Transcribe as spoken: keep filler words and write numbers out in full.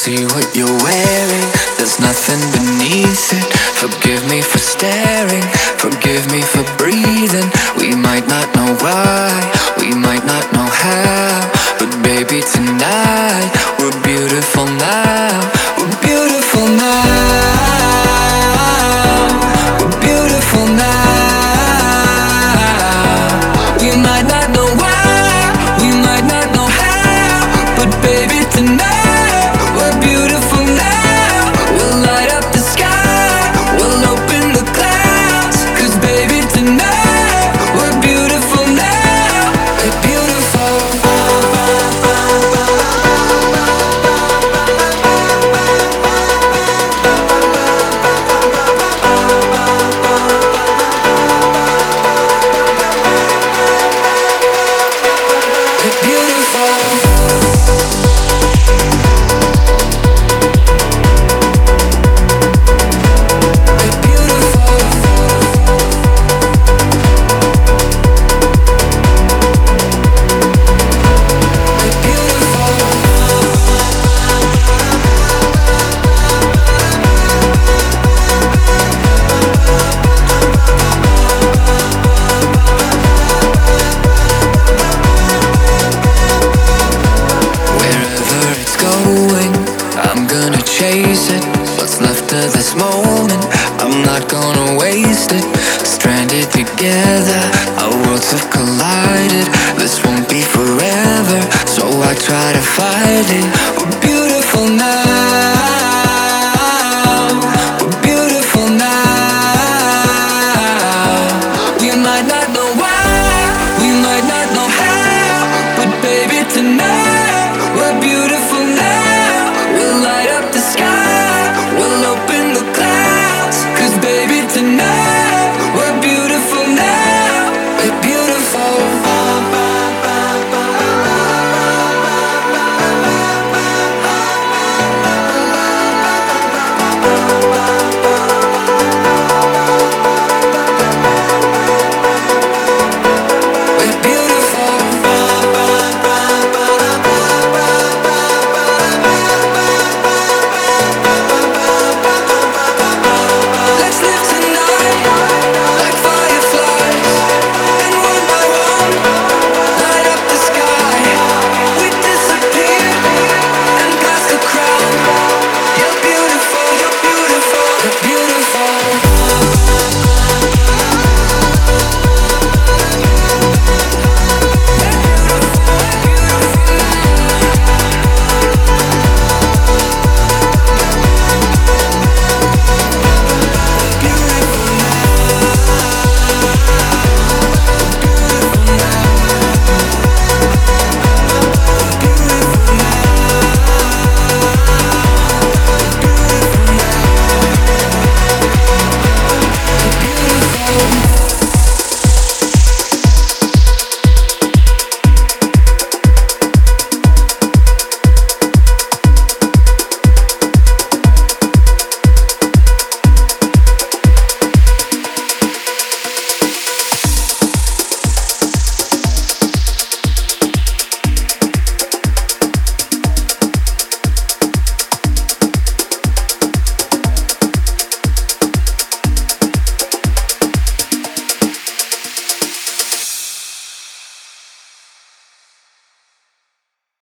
see what you're wearing, there's nothing beneath it. Forgive me for staring, forgive me for breathing. We might not know why, we might not know how, but baby tonight, we're beautiful now. We're beautiful now. We're beautiful now. We might not know why, we might not know how, but baby tonight, we're beautiful now. We'll light up the sky, we'll open the clouds, 'cause baby tonight, we're beautiful now. We're beautiful. We're beautiful. I'm gonna chase it. What's left of this moment, I'm not gonna waste it. Stranded together, our worlds have collided. This won't be forever, so I try to fight it. We're beautiful now.